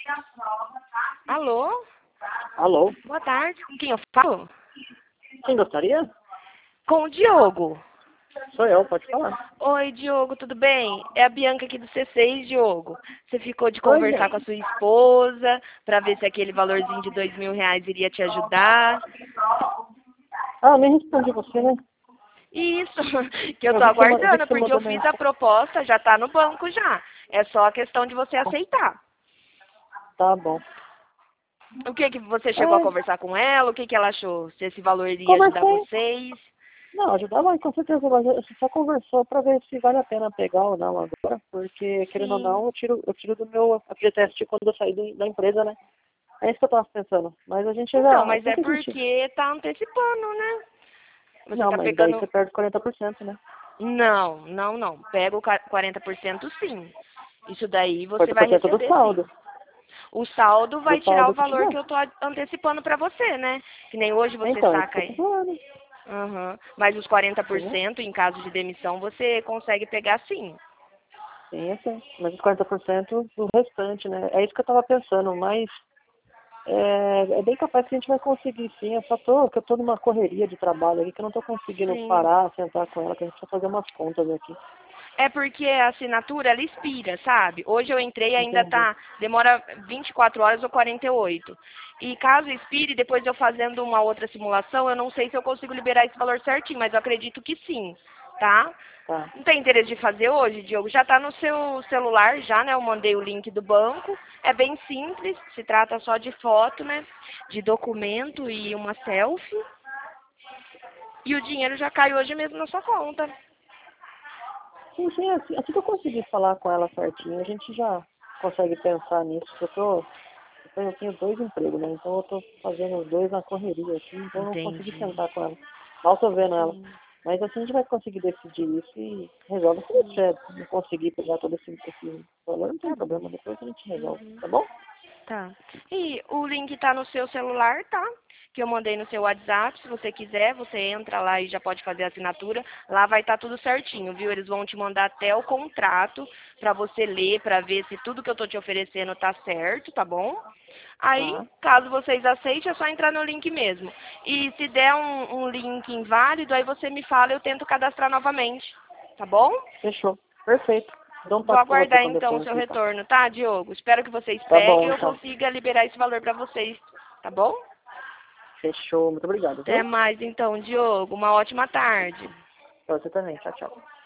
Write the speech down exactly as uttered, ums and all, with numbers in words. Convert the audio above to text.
Alô? Alô? Boa tarde. Com quem eu falo? Quem gostaria? Com o Diogo. Sou eu, pode falar. Oi, Diogo, tudo bem? É a Bianca aqui do C seis, Diogo. Você ficou de Oi, conversar Bianca. com a sua esposa para ver se aquele valorzinho de dois mil reais iria te ajudar. Ah, nem respondi você, né? Isso, que eu Eu tô vi que você, ma- vi que aguardando, você porque eu mandou fiz a mensagem. proposta, já tá no banco já. É só a questão de você aceitar. Tá bom. O que que você chegou a É, conversar com ela? O que que ela achou? Se esse valor iria ajudar conversei. vocês? Não, ajudar vai, com certeza, mas a gente só conversou pra ver se vale a pena pegar ou não agora, porque, querendo ou Sim. não, eu tiro, eu tiro do meu F G T S quando eu sair do- da empresa, né? É isso que eu tava pensando. Mas a gente Então, já, mas assim é que a gente... porque tá antecipando, né? Você Não, tá mas daí pegando. você perde quarenta por cento, né? Não, não, não. Pega o ca- quarenta por cento sim. Isso daí você quarenta vai por cento do receber sim. saldo. O saldo Do vai tirar o saldo que valor que tiver. eu tô a- antecipando pra você, né? Que nem hoje você Então, é isso saca que eu tô aí. falando. Aham. Mas os quarenta por Sim, cento em caso de demissão você consegue pegar sim. sim, eu sei. Mas os quarenta por cento do restante, né? É isso que eu tava pensando, mas é, é bem capaz que a gente vai conseguir sim. Eu só tô, que eu tô numa correria de trabalho aqui, que eu não tô conseguindo Sim. parar, sentar com ela, que a gente precisa fazer umas contas aqui. É porque a assinatura, ela expira, sabe? Hoje eu entrei e ainda Entendi. tá, demora vinte e quatro horas ou quarenta e oito. E caso expire, depois eu fazendo uma outra simulação, eu não sei se eu consigo liberar esse valor certinho, mas eu acredito que sim, tá? Tá. Não tem interesse de fazer hoje, Diogo? Já tá no seu celular, já, né? Eu mandei o link do banco. É bem simples, se trata só de foto, né? De documento e uma selfie. E o dinheiro já cai hoje mesmo na sua conta. Sim, sim, assim, assim que eu conseguir falar com ela certinho, a gente já consegue pensar nisso. Eu tô, eu tenho, eu tenho dois empregos, né? Então eu tô fazendo os dois na correria aqui, então eu não consegui Entendi. sentar com ela. Mal tô vendo ela. Sim. Mas assim a gente vai conseguir decidir isso e resolve. Se você não conseguir pegar todo esse, esse valor, não tem Tá bom. problema, depois a gente resolve, Uhum. tá bom? Tá. E o link tá no seu celular, tá? Que eu mandei no seu WhatsApp. Se você quiser, você entra lá e já pode fazer a assinatura. Lá vai estar tudo certinho, viu? Eles vão te mandar até o contrato para você ler, para ver se tudo que eu tô te oferecendo tá certo, tá bom? Aí, Tá, caso vocês aceitem, é só entrar no link mesmo. E se der um, um link inválido, aí você me fala e eu tento cadastrar novamente, tá bom? fechou. Perfeito. Dou um Vou toque pra você aguardar quando eu então for o seu aqui, então. retorno, tá, Diogo? Espero que vocês Tá peguem bom, e eu então. consiga liberar esse valor para vocês, tá bom? Fechou. Muito obrigado, Até viu? mais então, Diogo. Uma ótima tarde. Pra você também. Tchau, tchau.